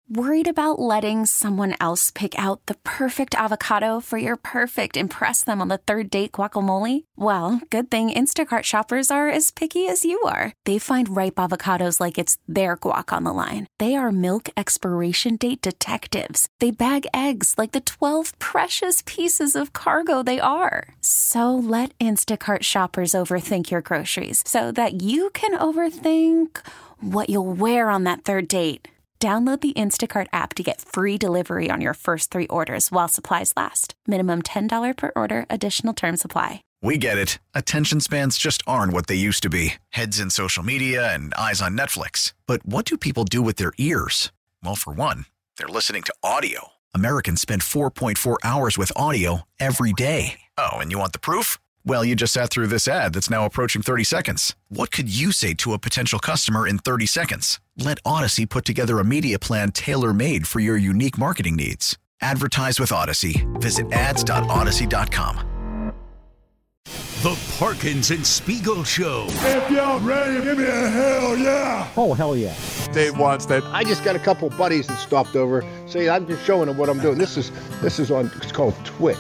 Worried about letting someone else pick out the perfect avocado for your perfect impress them on the third date guacamole? Well, good thing Instacart shoppers are as picky as you are. They find ripe avocados like it's their guac on the line. They are milk expiration date detectives. They bag eggs like the 12 precious pieces of cargo they are. So let Instacart shoppers overthink your groceries so that you can overthink what you'll wear on that third date. Download the Instacart app to get free delivery on your first 3 orders while supplies last. Minimum $10 per order. Additional terms apply. We get it. Attention spans just aren't what they used to be. Heads in social media and eyes on Netflix. But what do people do with their ears? Well, for one, they're listening to audio. Americans spend 4.4 hours with audio every day. Oh, and you want the proof? Well, you just sat through this ad that's now approaching 30 seconds. What could you say to a potential customer in 30 seconds? Let Odyssey put together a media plan tailor-made for your unique marketing needs. Advertise with Odyssey. Visit ads.odyssey.com. The Parkins and Spiegel Show. If y'all ready, give me a hell yeah. Oh, hell yeah. Dave Wannstedt. I just got a couple buddies that stopped over. See, I'm just showing them what I'm doing. This is on, it's called Twitch.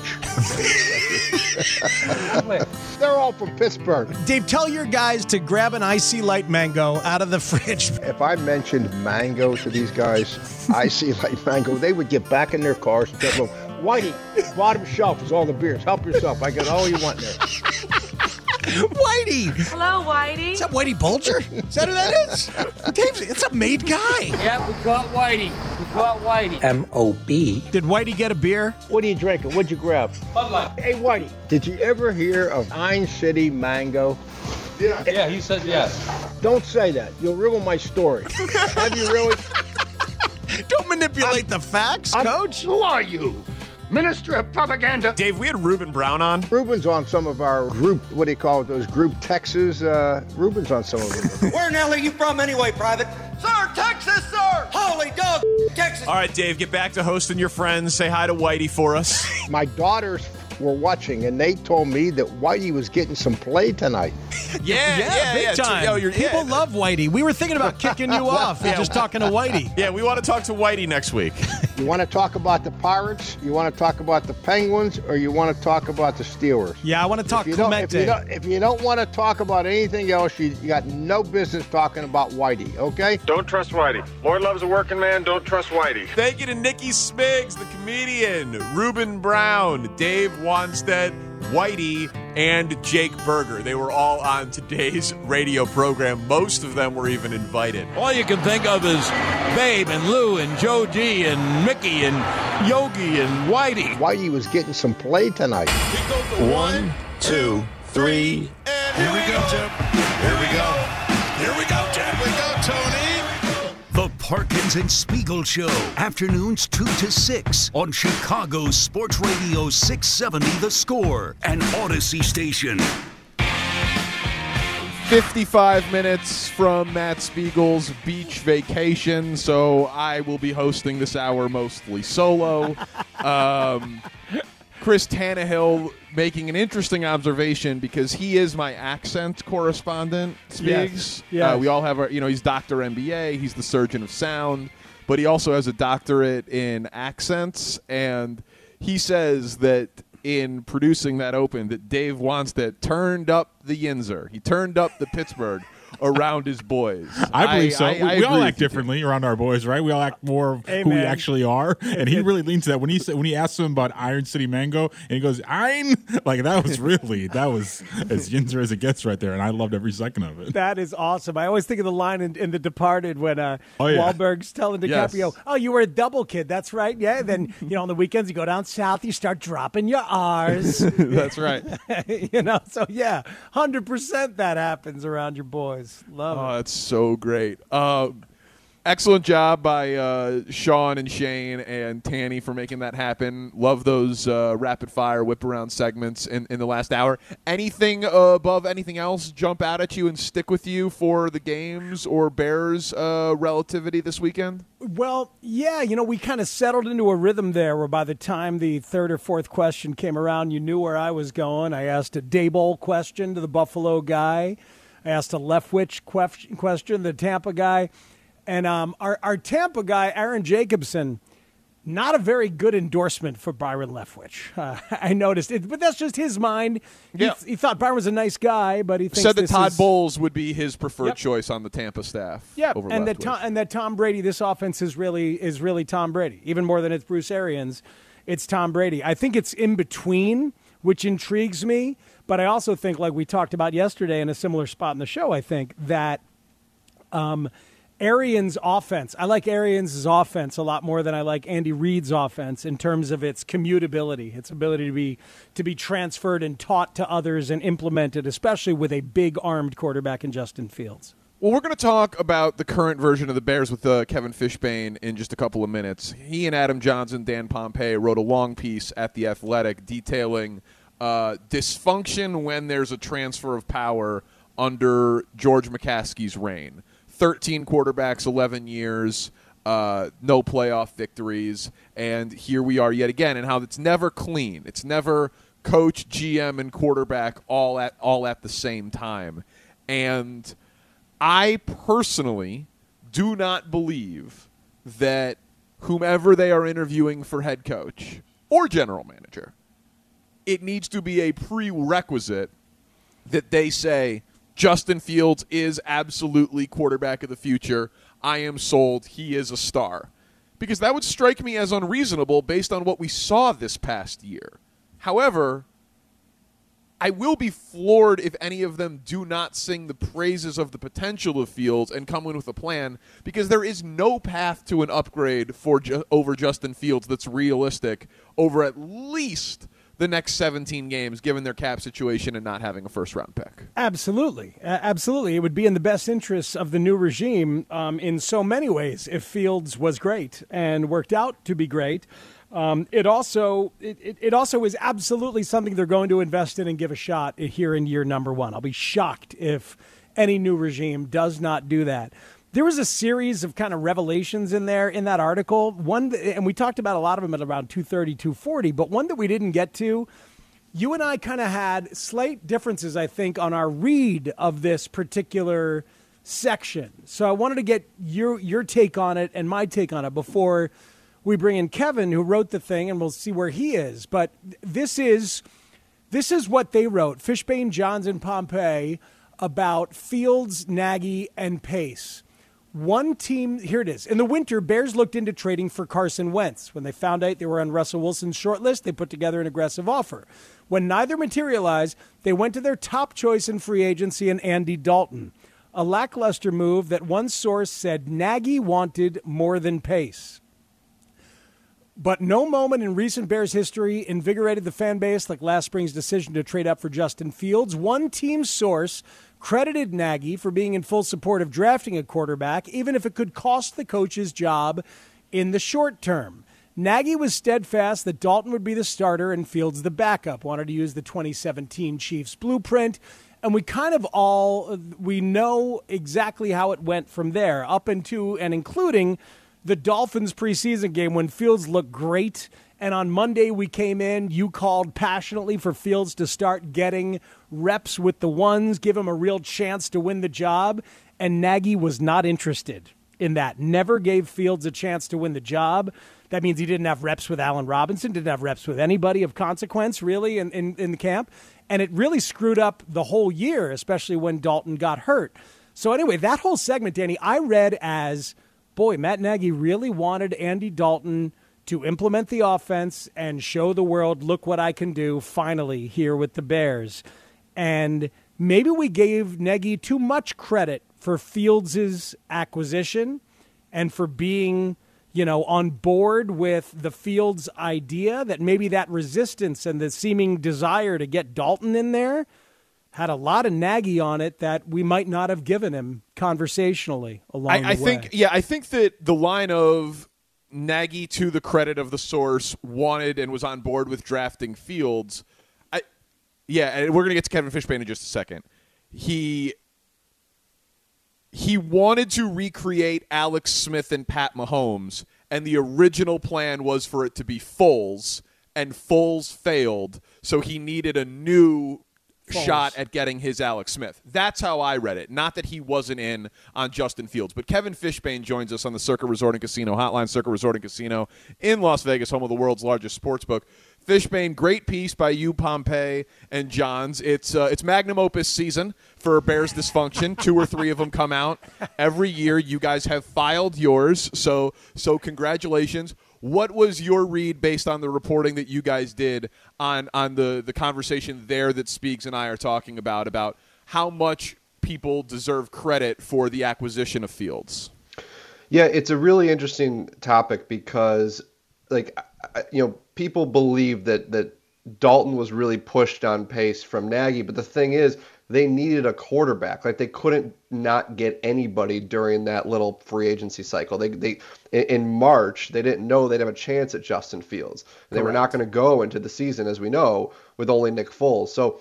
They're all from Pittsburgh. Dave, tell your guys to grab an icy light mango out of the fridge. If I mentioned mango to these guys, icy light mango, they would get back in their cars and tell them, Whitey, bottom shelf is all the beers. Help yourself. I got all you want there. Whitey! Hello, Whitey. Is that Whitey Bulger? Is that who that is? Dave, it's a made guy. Yep, we caught Whitey. M.O.B. Did Whitey get a beer? What are you drinking? What'd you grab? Bud Light. Hey, Whitey, did you ever hear of Pine City Mango? Yeah, he said yes. Don't say that. You'll ruin my story. Have you really? Don't manipulate the facts, Coach. Who are you? Minister of Propaganda. Dave, we had Ruben Brown on. Ruben's on some of our group, what do you call it, those group texts? Ruben's on some of them. Where in the hell are you from anyway, Private? Sir, Texas, sir! Holy dog, Texas! All right, Dave, get back to hosting your friends. Say hi to Whitey for us. My daughters were watching, and they told me that Whitey was getting some play tonight. Yeah, big time. People love Whitey. We were thinking about kicking you off and just talking to Whitey. Yeah, we want to talk to Whitey next week. You want to talk about the Pirates, you want to talk about the Penguins, or you want to talk about the Steelers? Yeah, I want to talk Clemente. If you don't want to talk about anything else, you got no business talking about Whitey, okay? Don't trust Whitey. Lord loves a working man. Don't trust Whitey. Thank you to Nikki Smiggs, the comedian, Ruben Brown, Dave Wannstedt, Whitey, and Jake Berger. They were all on today's radio program. Most of them were even invited. All you can think of is Babe and Lou and Joe G and Mickey and Yogi and Whitey. Whitey was getting some play tonight. 1, 2, 3, and here we go, Jim. Here we go. Here we go, Jim. Here we go, Tony. The Parkins and Spiegel Show, afternoons 2 to 6 on Chicago's Sports Radio 670 The Score and Odyssey Station. 55 minutes from Matt Spiegel's beach vacation, so I will be hosting this hour mostly solo. Chris Tannehill making an interesting observation because he is my accent correspondent, Spiegs. Yes. We all have our, he's Dr. MBA, he's the surgeon of sound, but he also has a doctorate in accents, and he says that in producing that open that Dave Wannstedt turned up the Yinzer. He turned up the Pittsburgh around his boys. I believe so. We all act with differently around our boys, right? We all act more of who we actually are, and he really leans to that. When he asked him about Iron City Mango, and he goes, "Iron," like that was as Yinzer as it gets right there, and I loved every second of it. That is awesome. I always think of the line in The Departed when Wahlberg's telling DiCaprio, "Oh, you were a double kid. That's right. Yeah." Then on the weekends you go down south, you start dropping your R's. That's right. So yeah, 100% that happens around your boys. Love it. Oh, that's so great. Excellent job by Sean and Shane and Tanny for making that happen. Love those rapid-fire whip-around segments in the last hour. Anything above anything else jump out at you and stick with you for the games or Bears relativity this weekend? Well, yeah, we kind of settled into a rhythm there where by the time the third or fourth question came around, you knew where I was going. I asked a Daboll question to the Buffalo guy. I asked a Leftwich question, the Tampa guy. And our Tampa guy, Aaron Jacobson, not a very good endorsement for Byron Leftwich. I noticed it, but that's just his mind. He thought Byron was a nice guy, but he thinks said that Todd Bowles would be his preferred choice on the Tampa staff. Yeah, over and Leftwich. that Tom Brady. This offense is really Tom Brady, even more than it's Bruce Arians. It's Tom Brady. I think it's in between, which intrigues me. But I also think, like we talked about yesterday in a similar spot in the show, I think that Arians' offense, I like Arians' offense a lot more than I like Andy Reid's offense in terms of its commutability, its ability to be transferred and taught to others and implemented, especially with a big armed quarterback in Justin Fields. Well, we're going to talk about the current version of the Bears with Kevin Fishbain in just a couple of minutes. He and Adam Johnson, Dan Pompei wrote a long piece at The Athletic detailing dysfunction when there's a transfer of power under George McCaskey's reign. 13 quarterbacks, 11 years, no playoff victories, and here we are yet again, and how it's never clean. It's never coach, GM, and quarterback all at the same time. And I personally do not believe that whomever they are interviewing for head coach or general manager, it needs to be a prerequisite that they say, Justin Fields is absolutely quarterback of the future. I am sold. He is a star. Because that would strike me as unreasonable based on what we saw this past year. However, I will be floored if any of them do not sing the praises of the potential of Fields and come in with a plan, because there is no path to an upgrade over Justin Fields that's realistic over at least the next 17 games, given their cap situation and not having a first-round pick. Absolutely. Absolutely. It would be in the best interests of the new regime in so many ways if Fields was great and worked out to be great. It also is absolutely something they're going to invest in and give a shot here in year number one. I'll be shocked if any new regime does not do that. There was a series of kind of revelations in there in that article. One, and we talked about a lot of them at around 2:30, 2:40, but one that we didn't get to, you and I kind of had slight differences, I think, on our read of this particular section. So I wanted to get your take on it and my take on it before we bring in Kevin, who wrote the thing, and we'll see where he is. But this is what they wrote, Fishbain, Johns, and Pompei, about Fields, Nagy, and Pace. One team, here it is. In the winter, Bears looked into trading for Carson Wentz. When they found out they were on Russell Wilson's short list, they put together an aggressive offer. When neither materialized, they went to their top choice in free agency in Andy Dalton, a lackluster move that one source said Nagy wanted more than Pace. But no moment in recent Bears history invigorated the fan base like last spring's decision to trade up for Justin Fields. One team source credited Nagy for being in full support of drafting a quarterback, even if it could cost the coach's job in the short term. Nagy was steadfast that Dalton would be the starter and Fields the backup, wanted to use the 2017 Chiefs blueprint, and we know exactly how it went from there, up into and including the Dolphins preseason game when Fields looked great. And on Monday we came in, you called passionately for Fields to start getting reps with the ones, give him a real chance to win the job. And Nagy was not interested in that. Never gave Fields a chance to win the job. That means he didn't have reps with Allen Robinson, didn't have reps with anybody of consequence, really, in the camp. And it really screwed up the whole year, especially when Dalton got hurt. So anyway, that whole segment, Danny, I read as, boy, Matt Nagy really wanted Andy Dalton to implement the offense and show the world, look what I can do finally here with the Bears. And maybe we gave Nagy too much credit for Fields' acquisition and for being, on board with the Fields idea, that maybe that resistance and the seeming desire to get Dalton in there had a lot of Nagy on it that we might not have given him conversationally along the way. I think that the line of Nagy, to the credit of the source, wanted and was on board with drafting Fields. And we're going to get to Kevin Fishbain in just a second. He wanted to recreate Alex Smith and Pat Mahomes, and the original plan was for it to be Foles, and Foles failed, so he needed a new shot at getting his Alex Smith. That's how I read it. Not that he wasn't in on Justin Fields. But Kevin Fishbain joins us on the Circa Resort and Casino Hotline. Circa Resort and Casino in Las Vegas, home of the world's largest sportsbook. Fishbain, great piece by you, Pompey, and Johns. It's magnum opus season for Bears dysfunction. 2 or 3 of them come out every year. You guys have filed yours, so congratulations. What was your read based on the reporting that you guys did on the conversation there that Speaks and I are talking about how much people deserve credit for the acquisition of Fields? Yeah, it's a really interesting topic because, people believe that Dalton was really pushed on Pace from Nagy, but the thing is, they needed a quarterback. Like, they couldn't not get anybody during that little free agency cycle. They in March, they didn't know they'd have a chance at Justin Fields. They were not going to go into the season, as we know, with only Nick Foles. So,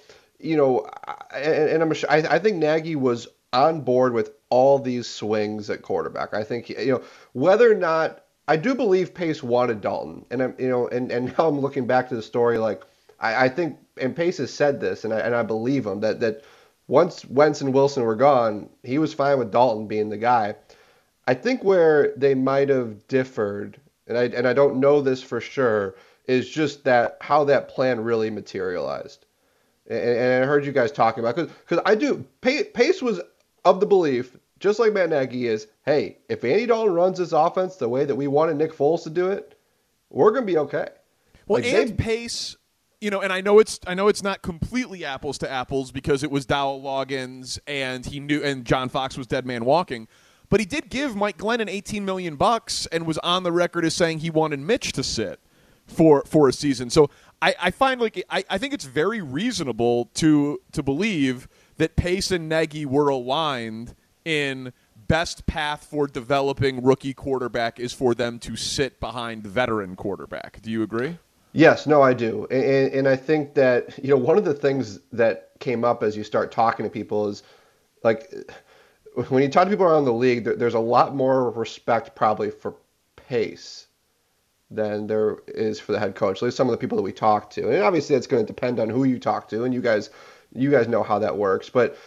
I think Nagy was on board with all these swings at quarterback. I think, whether or not, I do believe Pace wanted Dalton, and and now I'm looking back to the story. Like, I think, and Pace has said this, and I believe him that once Wentz and Wilson were gone, he was fine with Dalton being the guy. I think where they might have differed, and I don't know this for sure, is just that how that plan really materialized. And I heard you guys talking about because I do. Pace was of the belief, just like Matt Nagy is, hey, if Andy Dalton runs this offense the way that we wanted Nick Foles to do it, we're going to be okay. Well, Pace, and I know it's not completely apples to apples because it was Dowell Loggins and John Fox was dead man walking, but he did give Mike Glennon $18 million and was on the record as saying he wanted Mitch to sit for a season. So I find I think it's very reasonable to believe that Pace and Nagy were aligned in best path for developing rookie quarterback is for them to sit behind the veteran quarterback. Do you agree? Yes, no, I do. And I think that, one of the things that came up as you start talking to people is, like, when you talk to people around the league, there's a lot more respect probably for Pace than there is for the head coach. At least some of the people that we talk to. And obviously that's going to depend on who you talk to, and you guys know how that works. But,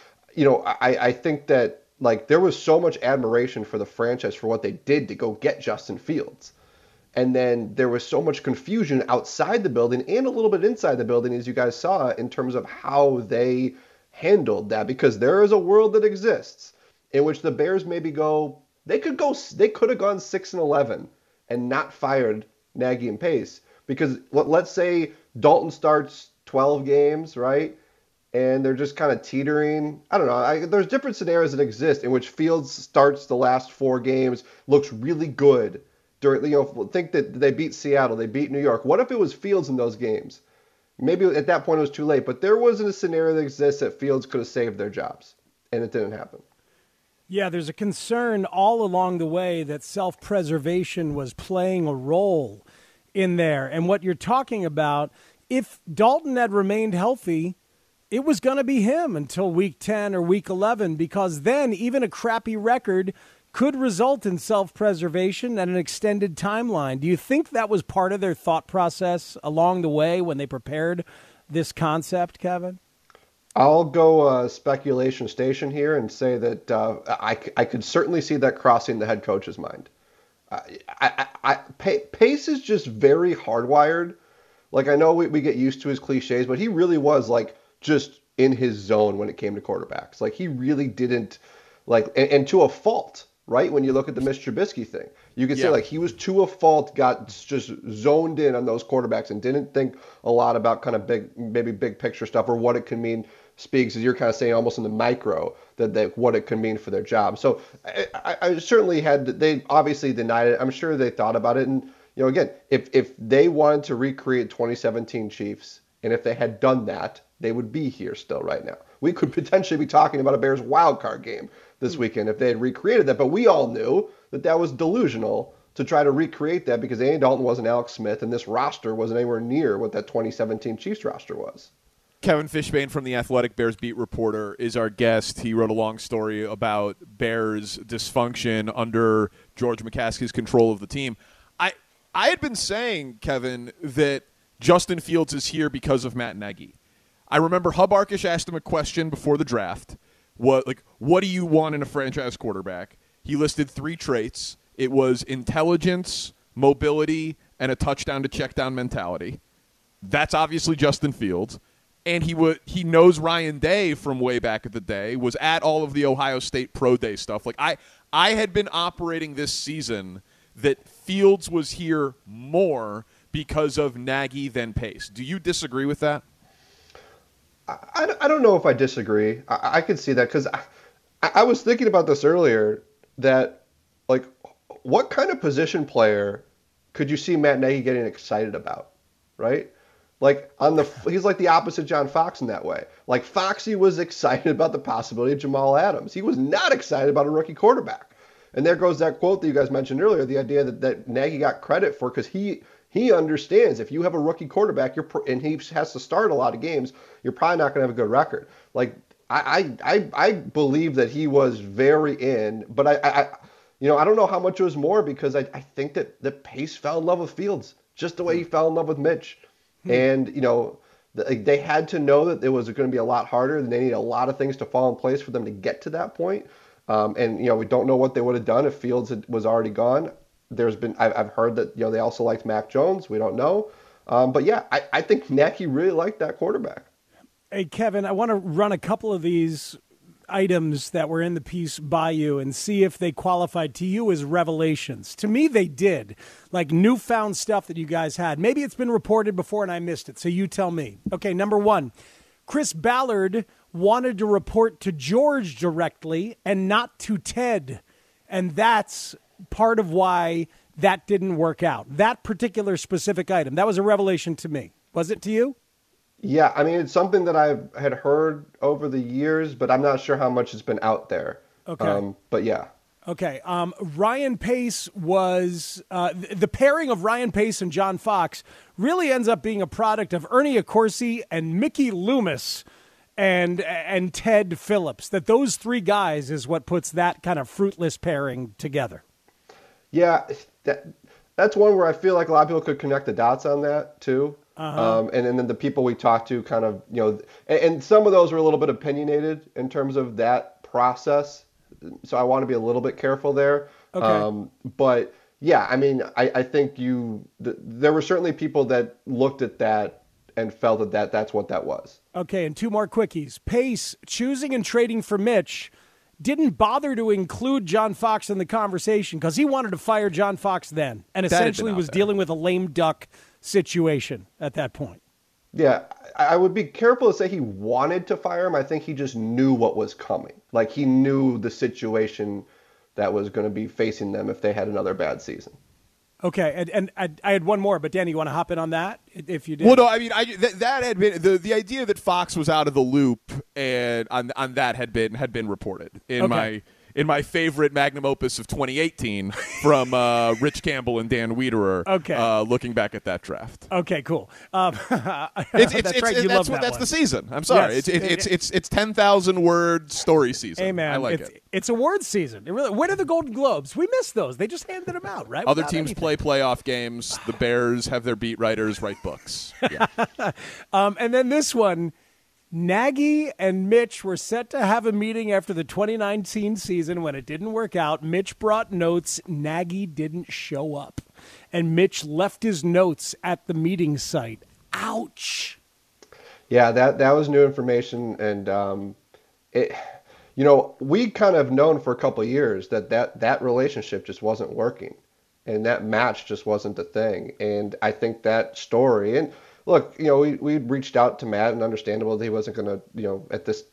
I think that, like, there was so much admiration for the franchise for what they did to go get Justin Fields. And then there was so much confusion outside the building and a little bit inside the building, as you guys saw, in terms of how they handled that. Because there is a world that exists in which the Bears maybe they could have gone 6-11 and not fired Nagy and Pace. Because let's say Dalton starts 12 games, right? And they're just kind of teetering. I don't know. There's different scenarios that exist in which Fields starts the last 4 games, looks really good. Think that they beat Seattle, they beat New York. What if it was Fields in those games? Maybe at that point it was too late, but there wasn't a scenario that exists that Fields could have saved their jobs, and it didn't happen. Yeah, there's a concern all along the way that self-preservation was playing a role in there. And what you're talking about, if Dalton had remained healthy, it was going to be him until week 10 or week 11, because then even a crappy record could result in self-preservation and an extended timeline. Do you think that was part of their thought process along the way when they prepared this concept, Kevin? I'll go speculation station here and say that I could certainly see that crossing the head coach's mind. Pace is just very hardwired. Like, I know we get used to his cliches, but he really was, like, just in his zone when it came to quarterbacks. Like, he really didn't, like, and to a fault, right? When you look at the Mitch Trubisky thing, you could say, like, he was to a fault, got just zoned in on those quarterbacks and didn't think a lot about kind of big picture stuff or what it can mean. Speaks, as you're kind of saying, almost in the micro, that what it could mean for their job. So I certainly they obviously denied it. I'm sure they thought about it. And, again, if they wanted to recreate 2017 Chiefs, and if they had done that, they would be here still right now. We could potentially be talking about a Bears wild card game this weekend if they had recreated that. But we all knew that was delusional to try to recreate that because Andy Dalton wasn't Alex Smith, and this roster wasn't anywhere near what that 2017 Chiefs roster was. Kevin Fishbain from The Athletic, Bears beat reporter, is our guest. He wrote a long story about Bears dysfunction under George McCaskey's control of the team. I had been saying, Kevin, that Justin Fields is here because of Matt Nagy. I remember Hub Arkush asked him a question before the draft. What do you want in a franchise quarterback? He listed 3 traits. It was intelligence, mobility, and a touchdown to check down mentality. That's obviously Justin Fields. And he knows Ryan Day from way back at the day, was at all of the Ohio State Pro Day stuff. Like I had been operating this season that Fields was here more because of Nagy than Pace. Do you disagree with that? I don't know if I disagree. I could see that because I was thinking about this earlier, that like what kind of position player could you see Matt Nagy getting excited about, right? Like he's like the opposite John Fox in that way. Like Foxy was excited about the possibility of Jamal Adams. He was not excited about a rookie quarterback. And there goes that quote that you guys mentioned earlier, the idea that Nagy got credit for, because he understands if you have a rookie quarterback and he has to start a lot of games, you're probably not going to have a good record. Like I believe that he was very in, but I don't know how much it was more, because I think that the Pace fell in love with Fields just the way he fell in love with Mitch. And, they had to know that it was going to be a lot harder, and they needed a lot of things to fall in place for them to get to that point. We don't know what they would have done if Fields was already gone. I've heard that, they also liked Mac Jones. We don't know. But yeah, I think Nagy really liked that quarterback. Hey, Kevin, I want to run a couple of these items that were in the piece by you and see if they qualified to you as revelations. To me, they did. Like newfound stuff that you guys had. Maybe it's been reported before and I missed it, so you tell me. Okay, number 1, Chris Ballard wanted to report to George directly and not to Ted. And that's part of why that didn't work out. That particular specific item, that was a revelation to me. Was it to you? Yeah, I mean, it's something that I had heard over the years, but I'm not sure how much has been out there. Okay. But yeah. Okay. Ryan Pace was the pairing of Ryan Pace and John Fox really ends up being a product of Ernie Accorsi and Mickey Loomis and Ted Phillips. That those 3 guys is what puts that kind of fruitless pairing together. Yeah, that's one where I feel like a lot of people could connect the dots on that too. Uh-huh. And then the people we talked to kind of, and some of those were a little bit opinionated in terms of that process. So I want to be a little bit careful there. Okay. But yeah, I mean, I think there were certainly people that looked at that and felt that that's what that was. Okay, and 2 more quickies. Pace choosing and trading for Mitch didn't bother to include John Fox in the conversation because he wanted to fire John Fox then and essentially was dealing with a lame duck situation at that point. Yeah, I would be careful to say he wanted to fire him. I think he just knew what was coming. Like he knew the situation that was going to be facing them if they had another bad season. Okay, and I had one more, but Danny, you want to hop in on that if you did? Well, no, I mean that had been the idea that Fox was out of the loop and on that had been reported in my favorite magnum opus of 2018 from Rich Campbell and Dan Wiederer. Okay, looking back at that draft. Okay, cool. That's the season. I'm sorry, yes, it's 10,000 word story season. Hey man, I like it. It's awards season. It really. When are the Golden Globes? We missed those. They just handed them out, right? Other teams play playoff games. The Bears have their beat writers write books. Yeah. And then this one. Nagy and Mitch were set to have a meeting after the 2019 season. When it didn't work out, Mitch brought notes. Nagy didn't show up. And Mitch left his notes at the meeting site. Ouch. Yeah, that was new information. And, we kind of known for a couple of years that relationship just wasn't working. And that match just wasn't the thing. And I think that story... and. Look, we reached out to Matt, and understandable that he wasn't going to, at this.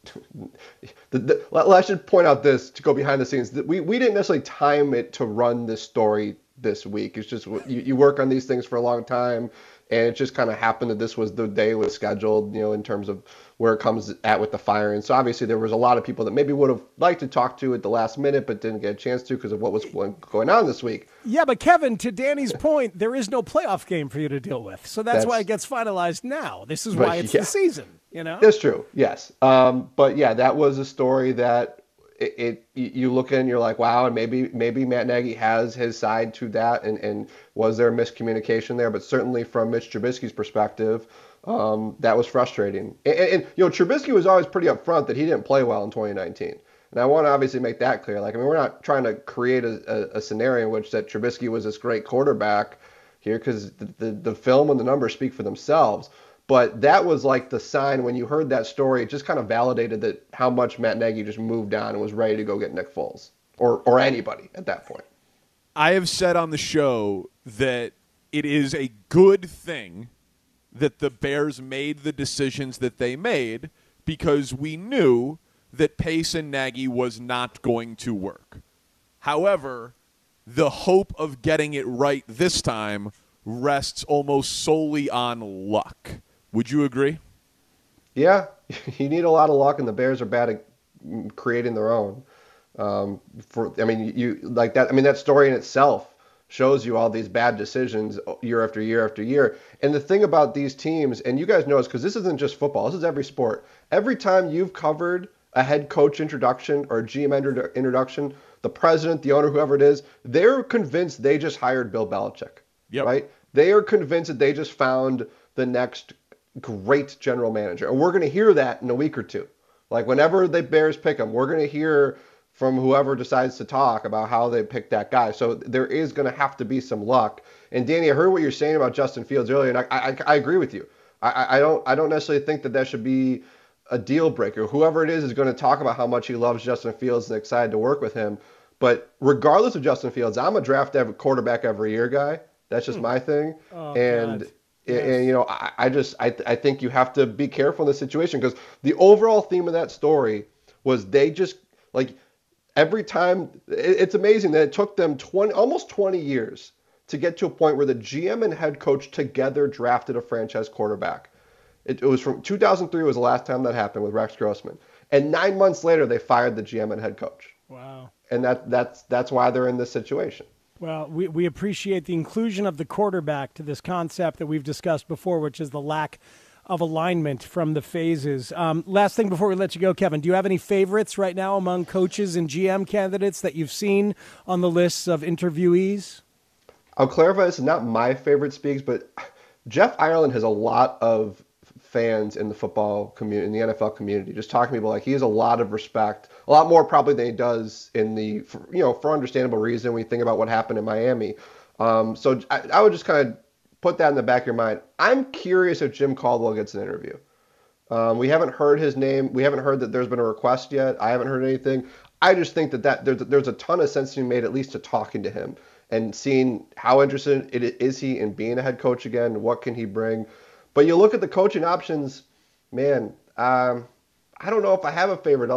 I should point out this to go behind the scenes. That we didn't necessarily time it to run this story this week. It's just you work on these things for a long time, and it just kind of happened that this was the day it was scheduled. In terms of where it comes at with the firing. So obviously there was a lot of people that maybe would have liked to talk to at the last minute, but didn't get a chance to because of what was going on this week. Yeah, but Kevin, to Danny's point, there is no playoff game for you to deal with. So that's why it gets finalized now. This is why it's the season, That's true, yes. But yeah, that was a story that you look in and you're like, wow, and maybe Matt Nagy has his side to that, and was there miscommunication there? But certainly from Mitch Trubisky's perspective, that was frustrating. And Trubisky was always pretty upfront that he didn't play well in 2019. And I want to obviously make that clear. We're not trying to create a scenario in which that Trubisky was this great quarterback here, because the film and the numbers speak for themselves. But that was like the sign when you heard that story. It just kind of validated that how much Matt Nagy just moved on and was ready to go get Nick Foles or anybody at that point. I have said on the show that it is a good thing that the Bears made the decisions that they made, because we knew that Pace and Nagy was not going to work. However, the hope of getting it right this time rests almost solely on luck. Would you agree? Yeah, you need a lot of luck, and the Bears are bad at creating their own. That story in itself shows you all these bad decisions year after year after year. And the thing about these teams, and you guys know this because this isn't just football, this is every sport. Every time you've covered a head coach introduction or a GM introduction, the president, the owner, whoever it is, they're convinced they just hired Bill Belichick. Yep. Right? They are convinced that they just found the next great general manager. And we're going to hear that in a week or two. Like whenever the Bears pick them, we're going to hear from whoever decides to talk about how they picked that guy. So there is going to have to be some luck. And Danny, I heard what you're saying about Justin Fields earlier, and I agree with you. I don't necessarily think that should be a deal breaker. Whoever it is going to talk about how much he loves Justin Fields and excited to work with him. But regardless of Justin Fields, I'm a draft quarterback every year guy. That's just my thing. Oh, and God. And I think you have to be careful in this situation, because the overall theme of that story was they just every time. It's amazing that it took them almost 20 years to get to a point where the GM and head coach together drafted a franchise quarterback. It was from 2003 was the last time that happened with Rex Grossman, and 9 months later they fired the GM and head coach. Wow. And that's why they're in this situation. Well, we appreciate the inclusion of the quarterback to this concept that we've discussed before, which is the lack of alignment from the phases. Last thing before we let you go, Kevin, do you have any favorites right now among coaches and GM candidates that you've seen on the lists of interviewees? I'll clarify, this is not my favorite speaks, but Jeff Ireland has a lot of fans in the football community, in the NFL community, just talking to people. He has a lot of respect, a lot more probably than he does for understandable reason when you think about what happened in Miami. So I would just kind of put that in the back of your mind. I'm curious if Jim Caldwell gets an interview. We haven't heard his name. We haven't heard that there's been a request yet. I haven't heard anything. I just think that there's a ton of sense to be made, at least to talking to him and seeing how interested is he in being a head coach again. What can he bring? But you look at the coaching options, man. I don't know if I have a favorite.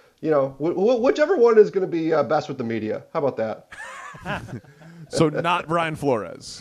Whichever one is going to be best with the media. How about that? So not Brian Flores.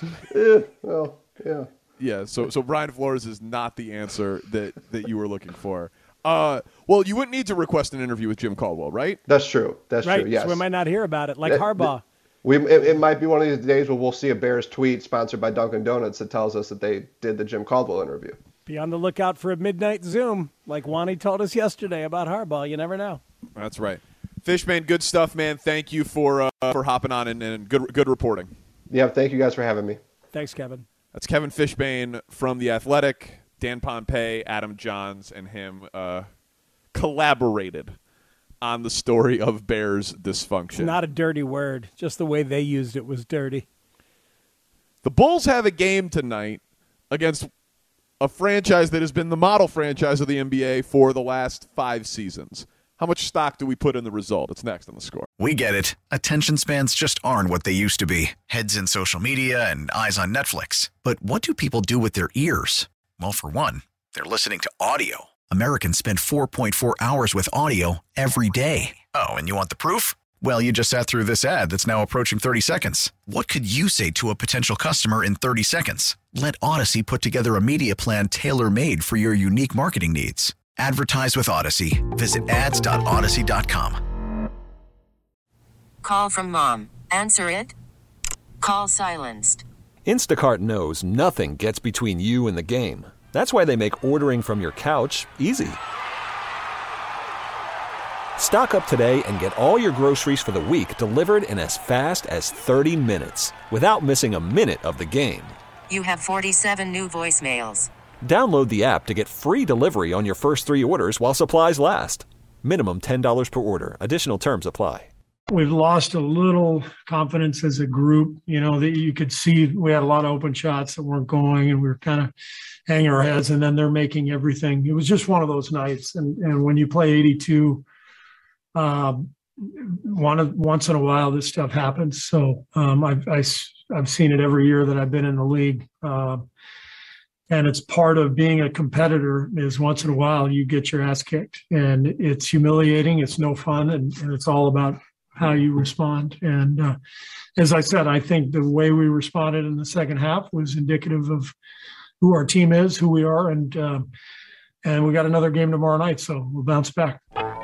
Yeah. Yeah. So Brian Flores is not the answer that you were looking for. Well, you wouldn't need to request an interview with Jim Caldwell, right? That's true. That's right. true. Yes. So we might not hear about it, like Harbaugh. It might be one of these days where we'll see a Bears tweet sponsored by Dunkin' Donuts that tells us that they did the Jim Caldwell interview. Be on the lookout for a midnight Zoom, like Wani told us yesterday about Harbaugh. You never know. That's right. Fishman, good stuff, man. Thank you for hopping on and good reporting. Yeah, thank you guys for having me. Thanks, Kevin. That's Kevin Fishbane from The Athletic. Dan Pompei, Adam Johns, and him collaborated on the story of Bears dysfunction. It's not a dirty word. Just the way they used it was dirty. The Bulls have a game tonight against a franchise that has been the model franchise of the NBA for the last 5 seasons. How much stock do we put in the result? It's next on The Score. We get it. Attention spans just aren't what they used to be. Heads in social media and eyes on Netflix. But what do people do with their ears? Well, for one, they're listening to audio. Americans spend 4.4 hours with audio every day. Oh, and you want the proof? Well, you just sat through this ad that's now approaching 30 seconds. What could you say to a potential customer in 30 seconds? Let Odyssey put together a media plan tailor-made for your unique marketing needs. Advertise with Odyssey. Visit ads.odyssey.com. Call from mom. Answer it. Call silenced. Instacart knows nothing gets between you and the game. That's why they make ordering from your couch easy. Stock up today and get all your groceries for the week delivered in as fast as 30 minutes without missing a minute of the game. You have 47 new voicemails. Download the app to get free delivery on your first 3 orders while supplies last. Minimum $10 per order. Additional terms apply. We've lost a little confidence as a group, that you could see we had a lot of open shots that weren't going, and we were kind of hanging our heads, and then they're making everything. It was just one of those nights. And when you play 82, once in a while, this stuff happens. So I've seen it every year that I've been in the league. And it's part of being a competitor is once in a while you get your ass kicked, and it's humiliating. It's no fun. And it's all about how you respond. And as I said, I think the way we responded in the second half was indicative of who our team is, who we are. And we got another game tomorrow night, so we'll bounce back.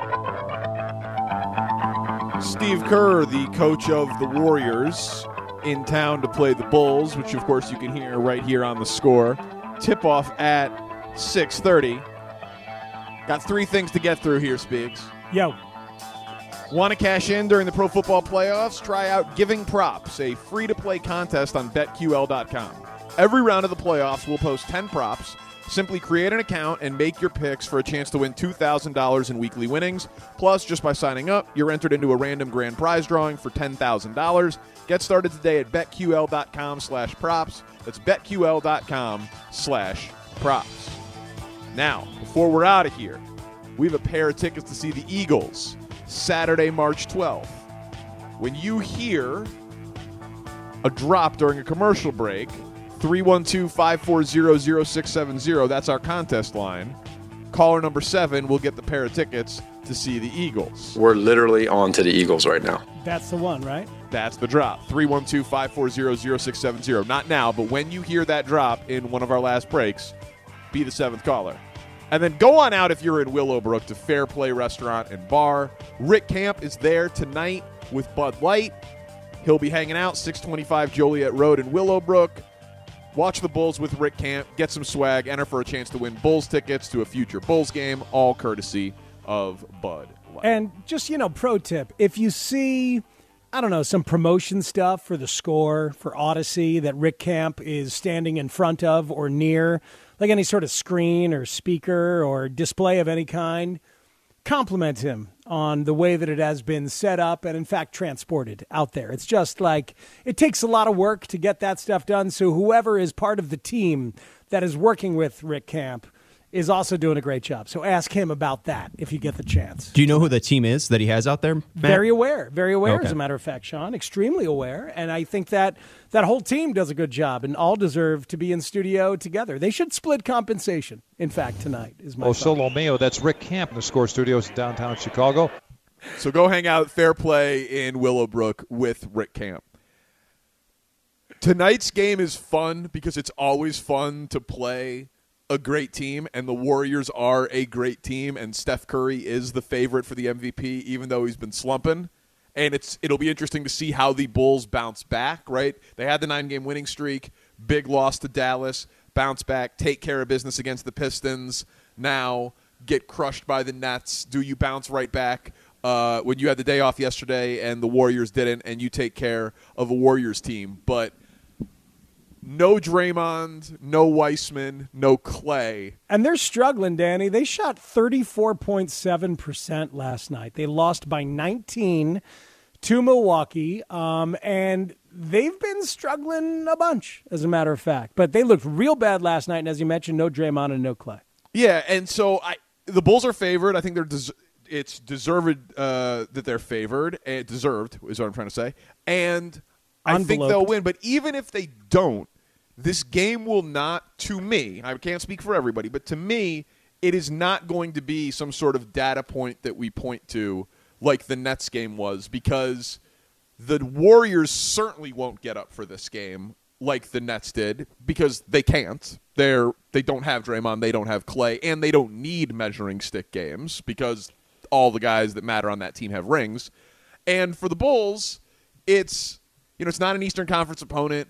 Steve Kerr, the coach of the Warriors, in town to play the Bulls, which of course you can hear right here on The Score. Tip-off at 6:30. Got 3 things to get through here, Speaks. Yo. Want to cash in during the Pro Football Playoffs? Try out Giving Props, a free-to-play contest on BetQL.com. Every round of the playoffs, we'll post 10 props. Simply create an account and make your picks for a chance to win $2,000 in weekly winnings. Plus, just by signing up, you're entered into a random grand prize drawing for $10,000. Get started today at BetQL.com/props. That's BetQL.com/props. Now, before we're out of here, we have a pair of tickets to see the Eagles Saturday, March 12th. When you hear a drop during a commercial break, 312-540-0670, that's our contest line. Caller number 7 will get the pair of tickets to see the Eagles. We're literally on to the Eagles right now. That's the one, right? That's the drop. 312-540-0670. Not now, but when you hear that drop in one of our last breaks, be the 7th caller. And then go on out if you're in Willowbrook to Fair Play Restaurant and Bar. Rick Camp is there tonight with Bud Light. He'll be hanging out 625 Joliet Road in Willowbrook. Watch the Bulls with Rick Camp. Get some swag. Enter for a chance to win Bulls tickets to a future Bulls game, all courtesy of Bud Light. And just, pro tip, if you see, some promotion stuff for The Score, for Odyssey that Rick Camp is standing in front of or near, like any sort of screen or speaker or display of any kind, compliment him on the way that it has been set up and, in fact, transported out there. It's just like it takes a lot of work to get that stuff done. So whoever is part of the team that is working with Rick Camp is also doing a great job. So ask him about that if you get the chance. Do you know who the team is that he has out there, Matt? Very aware, okay. As a matter of fact, Sean. Extremely aware. And I think that whole team does a good job and all deserve to be in studio together. They should split compensation, in fact, tonight is my thought. Solo Mio, that's Rick Camp in the Score Studios in downtown Chicago. So go hang out at Fair Play in Willowbrook with Rick Camp. Tonight's game is fun because it's always fun to play a great team, and the Warriors are a great team, and Steph Curry is the favorite for the MVP, even though he's been slumping. And it'll be interesting to see how the Bulls bounce back, right? They had the 9-game winning streak, big loss to Dallas, bounce back, take care of business against the Pistons, now get crushed by the Nets. Do you bounce right back when you had the day off yesterday and the Warriors didn't, and you take care of a Warriors team? But no Draymond, no Weissman, no Clay. And they're struggling, Danny. They shot 34.7% last night. They lost by 19 to Milwaukee, and they've been struggling a bunch, as a matter of fact. But they looked real bad last night, and as you mentioned, no Draymond and no Clay. Yeah, and so the Bulls are favored. I think it's deserved that they're favored. Deserved is what I'm trying to say. And I think they'll win. But even if they don't, this game will not, to me, I can't speak for everybody, but to me, it is not going to be some sort of data point that we point to like the Nets game was, because the Warriors certainly won't get up for this game like the Nets did, because they can't. They don't have Draymond, they don't have Clay, and they don't need measuring stick games because all the guys that matter on that team have rings. And for the Bulls, it's not an Eastern Conference opponent.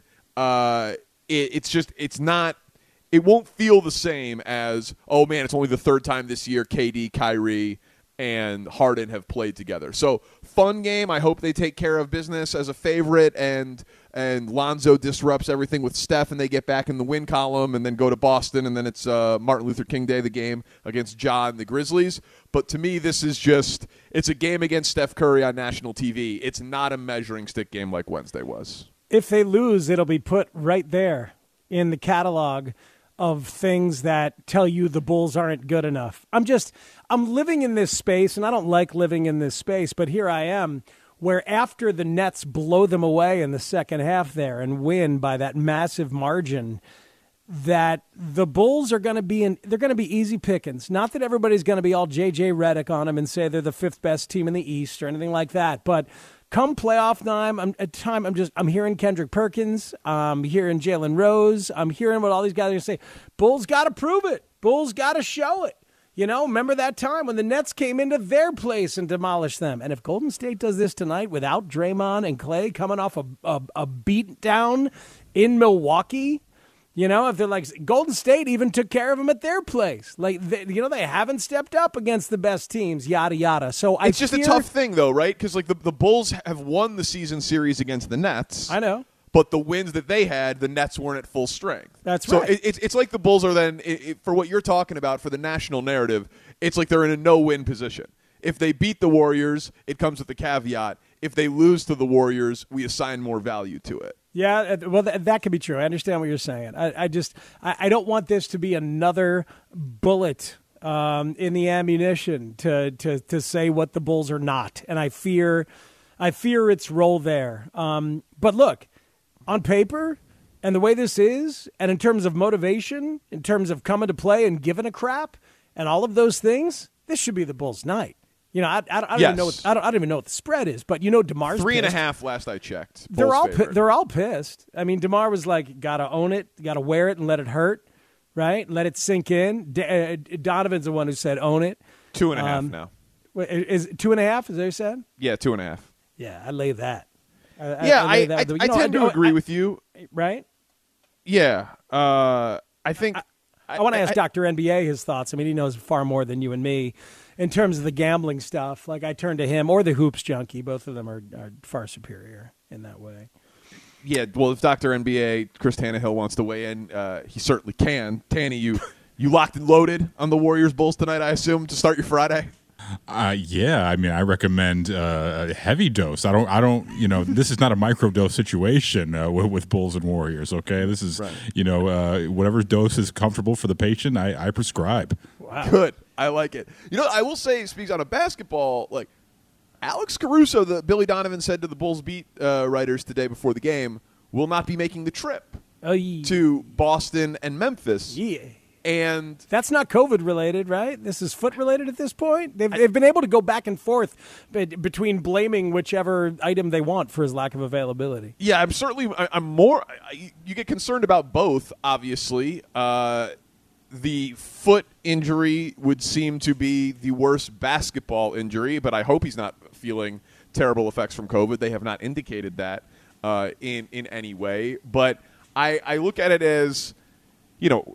It won't feel the same as, oh man, it's only the third time this year KD, Kyrie, and Harden have played together. So fun game. I hope they take care of business as a favorite, and Lonzo disrupts everything with Steph, and they get back in the win column and then go to Boston, and then it's Martin Luther King Day, the game against Ja and the Grizzlies. But to me, this is it's a game against Steph Curry on national TV. It's not a measuring stick game like Wednesday was. If they lose, it'll be put right there in the catalog of things that tell you the Bulls aren't good enough. I'm living in this space, and I don't like living in this space, but here I am, where after the Nets blow them away in the second half there and win by that massive margin, that the Bulls are going to be they're going to be easy pickings. Not that everybody's going to be all J.J. Redick on them and say they're the fifth best team in the East or anything like that, but come playoff time, I'm hearing Kendrick Perkins, I'm hearing Jalen Rose, I'm hearing what all these guys are going to say. Bulls got to prove it. Bulls got to show it. You know, remember that time when the Nets came into their place and demolished them? And if Golden State does this tonight without Draymond and Clay coming off a beat down in Milwaukee, you know, if they're like Golden State even took care of them at their place. Like, they haven't stepped up against the best teams, yada, yada. So it's just a tough thing, though, right? Because, like, the Bulls have won the season series against the Nets. I know. But the wins that they had, the Nets weren't at full strength. That's right. So it's like the Bulls are then, for what you're talking about, for the national narrative, it's like they're in a no-win position. If they beat the Warriors, it comes with the caveat. If they lose to the Warriors, we assign more value to it. Yeah, well, that could be true. I understand what you're saying. I don't want this to be another bullet in the ammunition to say what the Bulls are not, and I fear its role there. But look, on paper, and the way this is, and in terms of motivation, in terms of coming to play and giving a crap, and all of those things, this should be the Bulls' night. You know, I don't even know. I don't even know what the spread is, but you know, DeMar's 3.5 last I checked. They're all pissed. I mean, DeMar was like, "Gotta own it, gotta wear it, and let it hurt, right? Let it sink in." Donovan's the one who said, "Own it." 2.5 now. Is it 2.5? Is that what you said? Yeah, 2.5. Yeah, I lay that. I tend to agree with you. Right? Yeah, I think I want to ask Dr. NBA his thoughts. I mean, he knows far more than you and me in terms of the gambling stuff. Like, I turn to him or the Hoops Junkie. Both of them are far superior in that way. Yeah, well, if Dr. NBA, Chris Tannehill, wants to weigh in, he certainly can. Tanny, you locked and loaded on the Warriors Bulls tonight, I assume, to start your Friday? Yeah, I mean, I recommend a heavy dose. I don't. You know, this is not a microdose situation with Bulls and Warriors. Okay, this is right. Whatever dose is comfortable for the patient, I prescribe. Wow. Good, I like it. You know, I will say, speaks on a basketball, like Alex Caruso, Billy Donovan said to the Bulls beat writers today before the game, will not be making the trip to Boston and Memphis. Yeah. And that's not COVID related, right? This is foot related at this point. They've been able to go back and forth between blaming whichever item they want for his lack of availability. Yeah, I'm more. You get concerned about both, obviously. The foot injury would seem to be the worst basketball injury, but I hope he's not feeling terrible effects from COVID. They have not indicated that in any way. But I look at it as, you know,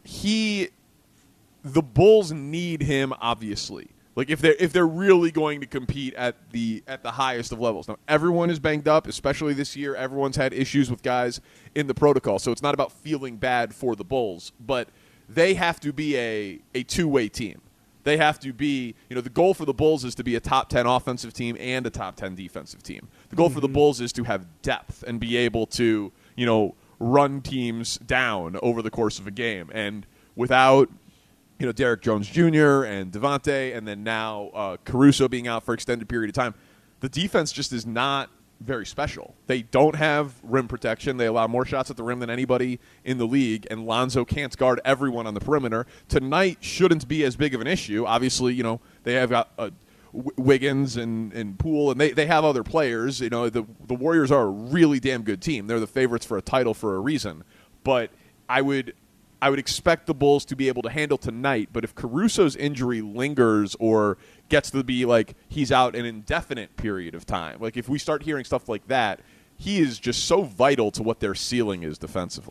the Bulls need him, obviously. Like, if they're really going to compete at the highest of levels. Now, everyone is banged up, especially this year. Everyone's had issues with guys in the protocol, so it's not about feeling bad for the Bulls, but they have to be a two-way team. They have to be, you know, the goal for the Bulls is to be a top 10 offensive team and a top 10 defensive team. The goal for the Bulls is to have depth and be able to, you know, run teams down over the course of a game. And without, you know, Derrick Jones Jr. and Devontae, and then now Caruso being out for an extended period of time, the defense just is not very special. They don't have rim protection. They allow more shots at the rim than anybody in the league, and Lonzo can't guard everyone on the perimeter. Tonight shouldn't be as big of an issue. Obviously, you know, they have got Wiggins and Poole, and they have other players. You know, the Warriors are a really damn good team. They're the favorites for a title for a reason. But I would expect the Bulls to be able to handle tonight. But if Caruso's injury lingers or gets to be like he's out an indefinite period of time, like if we start hearing stuff like that, he is just so vital to what their ceiling is defensively.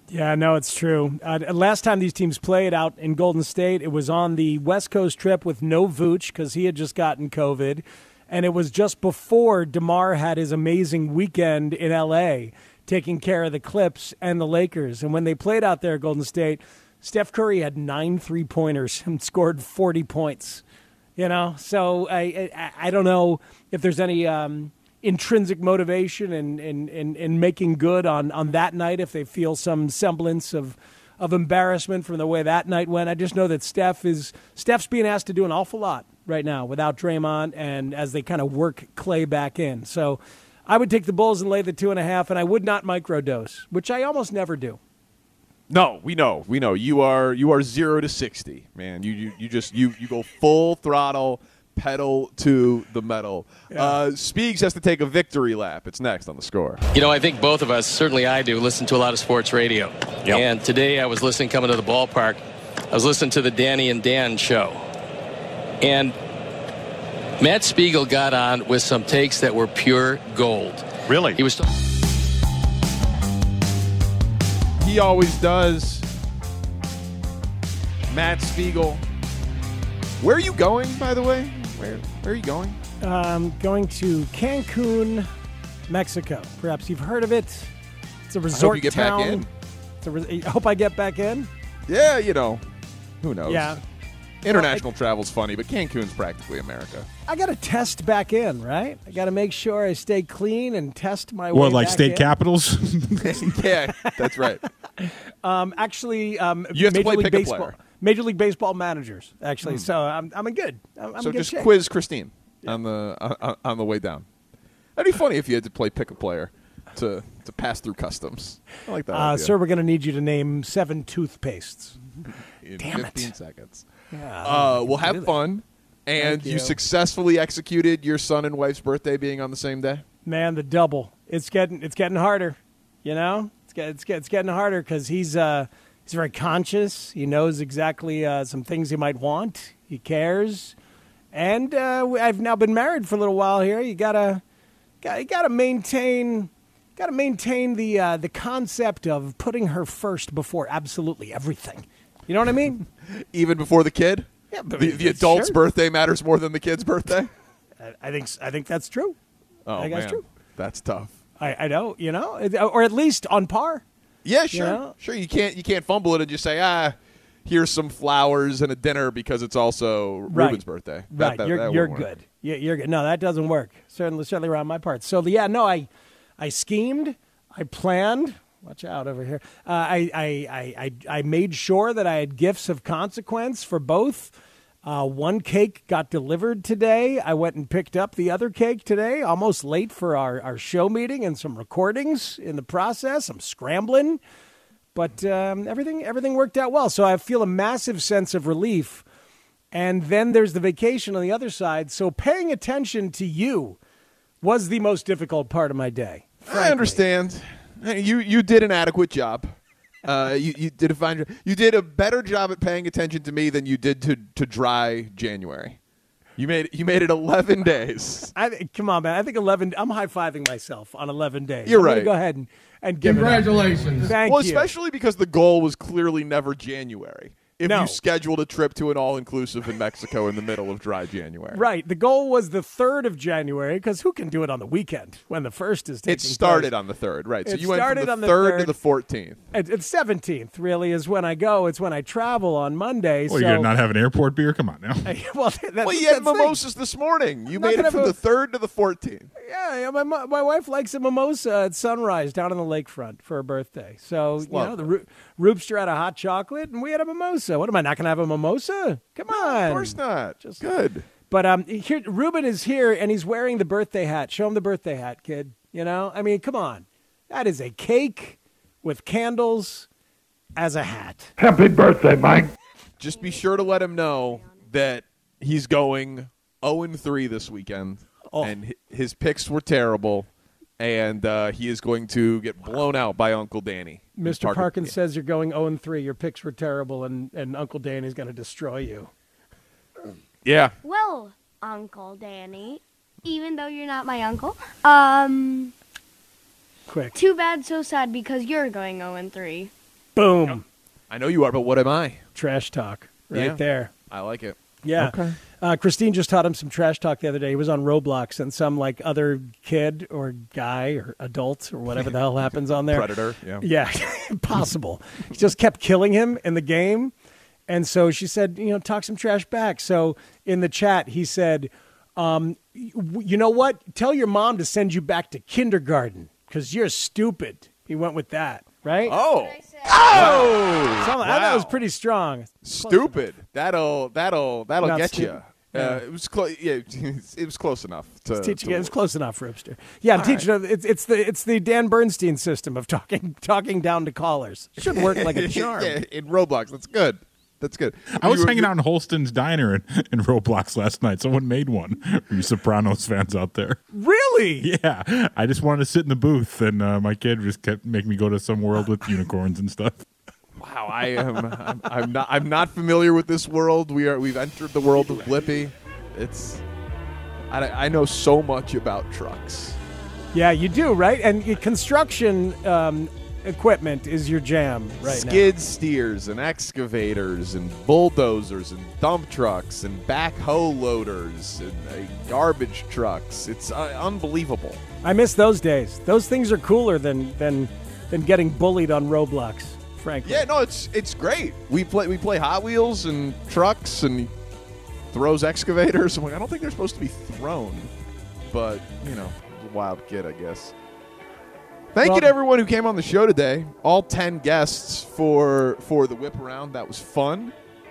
Yeah, no, it's true. Last time these teams played out in Golden State, it was on the West Coast trip with no Vooch because he had just gotten COVID. And it was just before DeMar had his amazing weekend in L.A., taking care of the Clips and the Lakers. And when they played out there at Golden State, Steph Curry had 9 3-pointers and scored 40 points. So I don't know if there's any intrinsic motivation in making good on that night, if they feel some semblance of embarrassment from the way that night went. I just know that Steph's being asked to do an awful lot right now without Draymond, and as they kind of work Clay back in. So I would take the Bulls and lay the 2.5, and I would not microdose, which I almost never do. No, we know. You are 0 to 60, man. You go full throttle, pedal to the metal. Yeah. Speaks has to take a victory lap. It's next on The Score. I think both of us, certainly I do, listen to a lot of sports radio. Yep. And today I was listening coming to the ballpark. I was listening to the Danny and Dan show. And Matt Spiegel got on with some takes that were pure gold. Really? He was He always does. Matt Spiegel. Where are you going, by the way? Where are you going? Going to Cancun, Mexico. Perhaps you've heard of it. It's a resort I hope you get town. back in. I hope I get back in. Yeah, who knows? Yeah. International travel's funny, but Cancun's practically America. I got to test back in, right? I got to make sure I stay clean and test my way What, like back state in. capitals? Yeah, that's right. Actually, You have to Major play League pick a Baseball. player. Major League Baseball managers, actually. So I'm in good. I'm So in good just shape. quiz Christine on the way down. That'd be funny if you had to play pick a player to pass through customs. I like that idea. Sir, we're going to need you to name 7 toothpastes. In Damn 15 it. seconds. Yeah, We'll have fun. And Thank you you. successfully executed your son and wife's birthday being on the same day? Man, the double. It's getting harder. It's getting harder because he's very conscious. He knows exactly some things he might want. He cares, and I've now been married for a little while here. You gotta maintain the concept of putting her first before absolutely everything. You know what I mean? Even before the kid? Yeah, but the adult's birthday matters more than the kid's birthday? I think that's true. Oh, I think man. that's true. That's tough. I know, or at least on par. Yeah, sure. You know? Sure, you can't fumble it and just say, here's some flowers and a dinner because it's also Ruben's birthday. Right, That you're wouldn't good. work. You're good. No, that doesn't work. Certainly around my part. So I schemed, I planned. Watch out over here. I made sure that I had gifts of consequence for both. One cake got delivered today. I went and picked up the other cake today, almost late for our show meeting and some recordings in the process. I'm scrambling, but everything worked out well. So I feel a massive sense of relief. And then there's the vacation on the other side. So paying attention to you was the most difficult part of my day. Frankly. I understand. You did an adequate job. You did a fine job. You did a better job at paying attention to me than you did to dry January. You made it 11 days. Come on, man. I think 11. I'm high-fiving myself on 11 days. You're I'm right. gonna go ahead and give Congratulations. it up. Thank Well, you. especially because the goal was clearly never January. If No. you scheduled a trip to an all-inclusive in Mexico in the middle of dry January. Right. The goal was the 3rd of January because who can do it on the weekend when the 1st is taking It started place? on the 3rd, right? So It you went from started the on the 3rd to 3rd. the 14th. It's 17th, really, is when I go. It's when I travel on Monday. Well, so, you're not having airport beer? Come on now. well, Well, you had mimosas this morning. You made it from the 3rd to the 14th. Yeah, my wife likes a mimosa at sunrise down on the lakefront for her birthday. So, the Roopster had a hot chocolate, and we had a mimosa. What, am I not going to have a mimosa? Come on. Of course not. Just good. But here, Ruben is here, and he's wearing the birthday hat. Show him the birthday hat, kid. I mean, come on. That is a cake with candles as a hat. Happy birthday, Mike. Just be sure to let him know that he's going 0-3 this weekend, and his picks were terrible, and he is going to get blown out by Uncle Danny. Mr. Parkins says you're going 0-3. Your picks were terrible, and Uncle Danny's going to destroy you. Yeah. Well, Uncle Danny, even though you're not my uncle, Quick. too bad, so sad because you're going 0-3. Boom. I know you are, but what am I? Trash talk right there. I like it. Yeah. Okay. Christine just taught him some trash talk the other day. He was on Roblox, and some like other kid or guy or adult or whatever the hell happens on there. Predator. Yeah. Yeah. Impossible. He just kept killing him in the game. And so she said, talk some trash back. So in the chat, he said, you know what? Tell your mom to send you back to kindergarten because you're stupid. He went with that, right? Oh. Wow. Wow. That was pretty strong. Stupid. That'll Not get you. stupid. Yeah. It was close. Yeah, it was close enough. Teaching it was close enough, Ripster. Yeah, I'm teaching. It's the Dan Bernstein system of talking down to callers. It should work like a charm. Yeah, in Roblox, that's good. That's good. I was hanging out in Holston's Diner in Roblox last night. Someone made one for you Sopranos fans out there. Really? Yeah. I just wanted to sit in the booth, and my kid just kept making me go to some world with unicorns and stuff. Wow, I'm not familiar with this world. We've entered the world of Blippi. I know so much about trucks. Yeah, you do, right? And construction equipment is your jam right now. Skid steers and excavators and bulldozers and dump trucks and backhoe loaders and garbage trucks. It's unbelievable. I miss those days. Those things are cooler than getting bullied on Roblox, frankly. Yeah, no, it's great. We play Hot Wheels and trucks, and he throws excavators. I'm like, I don't think they're supposed to be thrown, but a wild kid, I guess. Thank you to everyone who came on the show today. All 10 guests for the whip around. That was fun.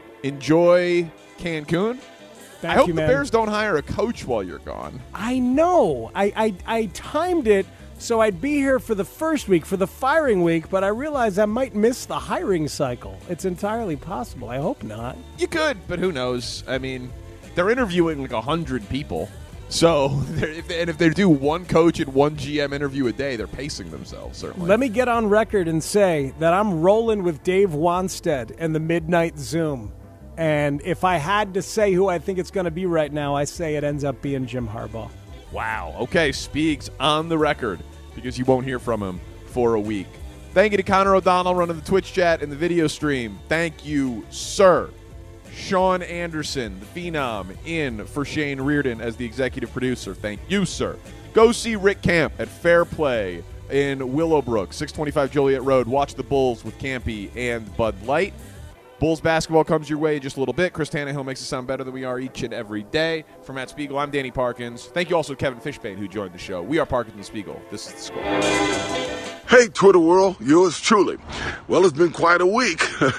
Enjoy Cancun. I hope the Bears don't hire a coach while you're gone. I know. I timed it so I'd be here for the first week, for the firing week, but I realized I might miss the hiring cycle. It's entirely possible. I hope not. You could, but who knows? I mean, they're interviewing like 100 people. So, if they do one coach and one GM interview a day, they're pacing themselves, certainly. Let me get on record and say that I'm rolling with Dave Wanstead and the Midnight Zoom. And if I had to say who I think it's going to be right now, I say it ends up being Jim Harbaugh. Wow. Okay, Speaks on the record because you won't hear from him for a week. Thank you to Connor O'Donnell running the Twitch chat and the video stream. Thank you, sir. Sean Anderson, the Phenom, in for Shane Reardon as the executive producer. Thank you, sir. Go see Rick Camp at Fair Play in Willowbrook, 625 Joliet Road. Watch the Bulls with Campy and Bud Light. Bulls basketball comes your way in just a little bit. Chris Tannehill makes us sound better than we are each and every day. For Matt Spiegel, I'm Danny Parkins. Thank you also to Kevin Fishbane, who joined the show. We are Parkins and Spiegel. This is The Score. Hey, Twitter world, yours truly. Well, it's been quite a week,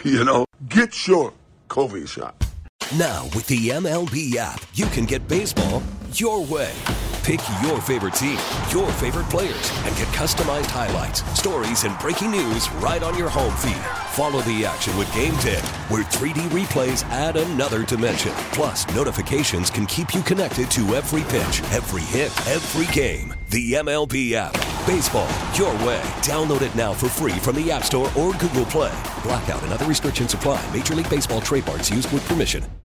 Get your COVID shot. Now, with the MLB app, you can get baseball your way. Pick your favorite team, your favorite players, and get customized highlights, stories, and breaking news right on your home feed. Follow the action with Game 10, where 3D replays add another dimension. Plus, notifications can keep you connected to every pitch, every hit, every game. The MLB app. Baseball your way. Download it now for free from the App Store or Google Play. Blackout and other restrictions apply. Major League Baseball trademarks used with permission.